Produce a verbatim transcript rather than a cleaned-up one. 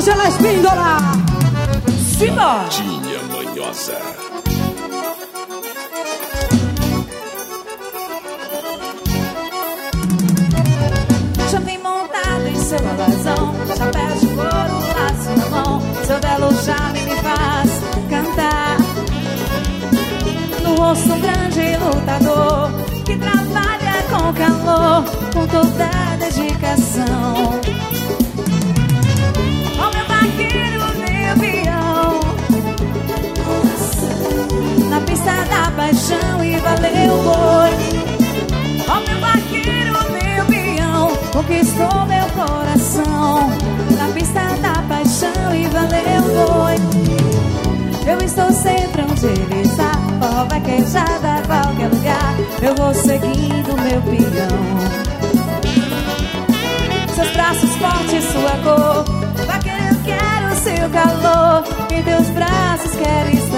Ângela Espíndola. Simbora. Tinha Manhosa. Já vem montado em seu alazão, chapéu de couro, laço na mão. Seu belo charme me faz cantar. No rosto um grande lutador que trabalha com calor, com toda a dedicação. Ó meu vaqueiro, meu peão, na pista da paixão e valeu o boi. Ó meu vaqueiro, meu peão, conquistou meu coração. Na pista da paixão e valeu o boi. Eu estou sempre onde ele está, forró vaquejada a qualquer lugar. Eu vou seguindo meu peão. Seus braços fortes, sua cor, vaqueiro, eu quero seu calor. Em teus braços quero estar.